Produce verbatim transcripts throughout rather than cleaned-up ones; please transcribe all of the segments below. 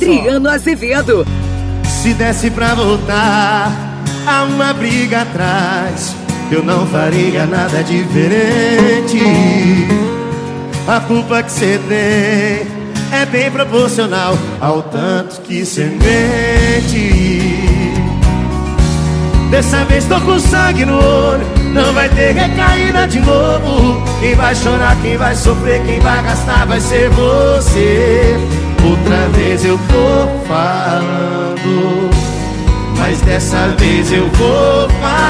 Adriano Azevedo. Se desse pra voltar a uma briga atrás, eu não faria nada diferente. A culpa que cê tem é bem proporcional ao tanto que cê mente. Dessa vez tô com sangue no olho, não vai ter recaída de novo. Quem vai chorar, quem vai sofrer, quem vai gastar vai ser você. Outra vez eu tô falando, mas dessa vez eu vou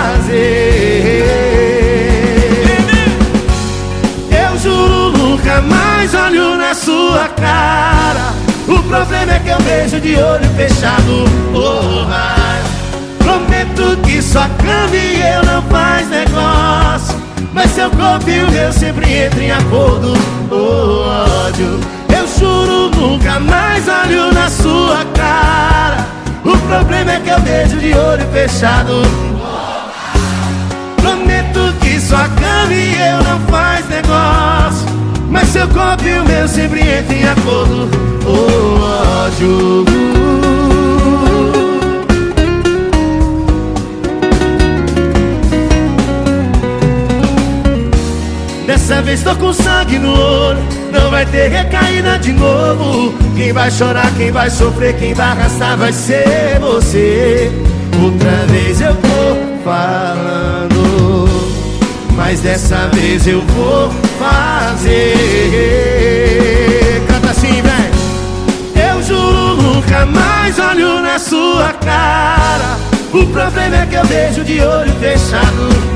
fazer. Eu juro, nunca mais olho na sua cara. O problema é que eu vejo de olho fechado. Oh, mas prometo que sua cama e eu não faz negócio, mas seu corpo e o meu sempre entram em acordo. Oh, ódio. Eu juro, nunca mais olho na sua cara. O problema é que eu vejo de olho fechado. Prometo que sua cama e eu não faz negócio, mas seu corpo e o meu sempre entram em acordo. Oh, ódio. Dessa vez tô com sangue no olho, não vai ter recaída de novo. Quem vai chorar, quem vai sofrer, quem vai arrastar vai ser você. Outra vez eu tô falando, mas dessa vez eu vou fazer. Canta assim, véi. Eu juro, nunca mais olho na sua cara. O problema é que eu vejo de olho fechado.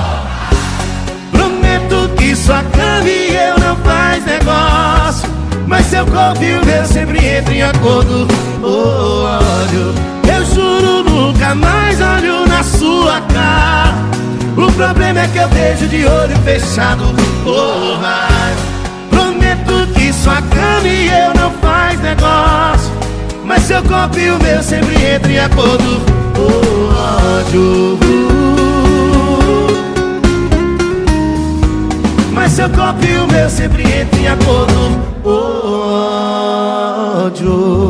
Que sua cama e eu não faz negócio, mas seu corpo e o meu sempre entram em acordo. Oh, ódio. Eu juro, nunca mais olho na sua cara. O problema é que eu vejo de olho fechado. Oh, vai. Prometo que sua cama e eu não faz negócio, mas seu corpo e o meu sempre entram em acordo. Oh, ódio. Mas seu corpo e o meu sempre entram em acordo. Oh, ódio.